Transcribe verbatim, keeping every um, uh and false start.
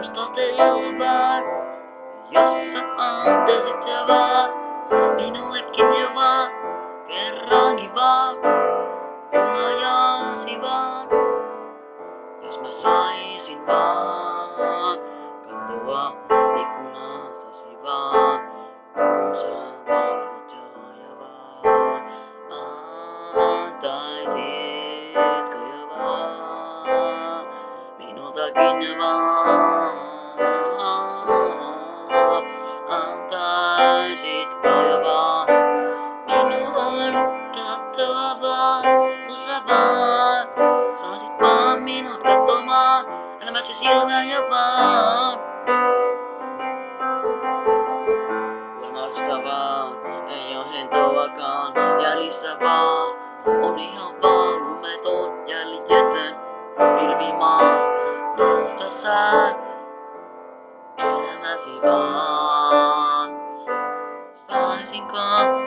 muistotelua, jossa antaisit sä vaan minullekin jo vaan kerrankin vaan kulajasi vaan. Jos mä saisin vaan katsoa ikkunastasi vaan, kun sä valvot ja vaan antaisitko jo vaan minultakin vaan, antaisitko jo vaan minun katsoa vaan, kun sä vaan saisit vaan minut katsomaan elämäksi silmään jo vaan. Kuolemasta vaan, ei oo hentoakaan jäljissä vaan, on ihan vaan lumeton jäljitön pilvimaa. Mutta sä elämäsi vaan, saisinkaan